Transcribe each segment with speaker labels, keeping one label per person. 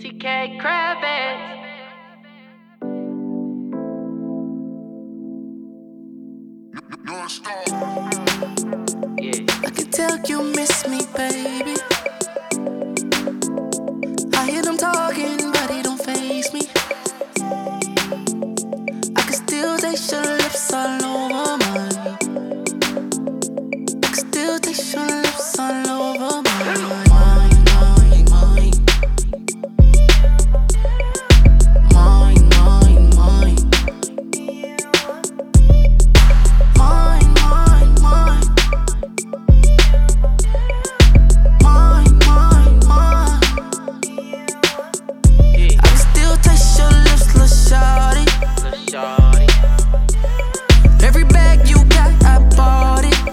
Speaker 1: TK Kravitz.
Speaker 2: I can tell you miss me, baby. I hear them talking, but it don't faze me. I can still taste your lips all over mine. I can still taste your lips all over mine. Every bag you got, I bought it.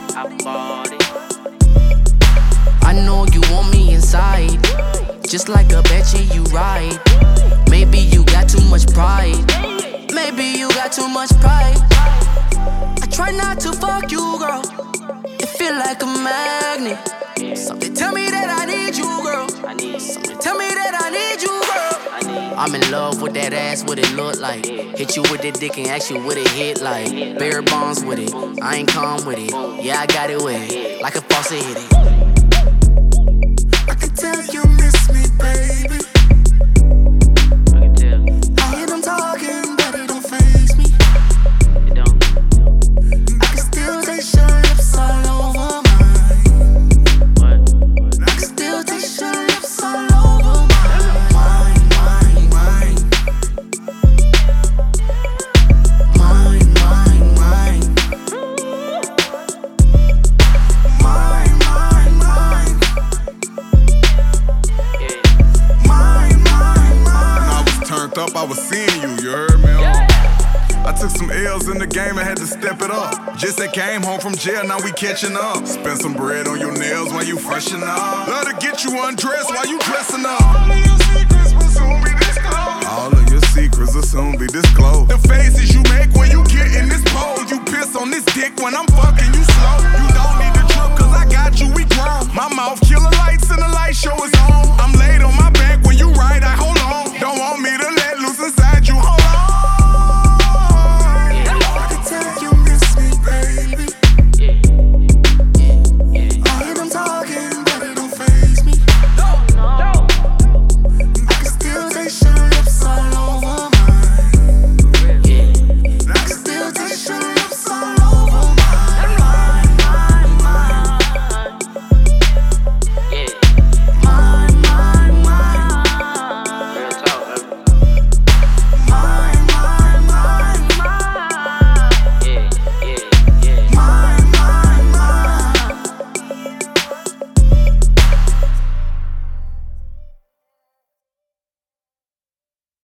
Speaker 2: I know you want me inside, just like a betcha you ride. Maybe you got too much pride. Maybe you got too much pride. I try not to fuck you, girl. It feel like a magnet. Something tell me that I need you, girl. Something tell me that I need you, girl. I'm in love with that ass, what it look like. Hit you with the dick and ask you what it hit like. Bare bonds with it, I ain't calm with it. Yeah, I got it wet, like a faucet hit it. I can tell you miss me, baby. I hear them talking, but it don't faze me. I can still taste your lips all over mine. I can still taste your lips all over mine.
Speaker 3: Up, I was seeing you heard me? I took some L's in the game and had to step it up. Just came home from jail, now we catching up. Spend some bread on your nails while you freshen up. Love to get you undressed while you dressing up. All of your secrets will soon be disclosed. The faces you make when you get in this pose. You piss on this dick when I'm fucking you slow. You don't need to trip cause I got you, we grown. My mouth killer like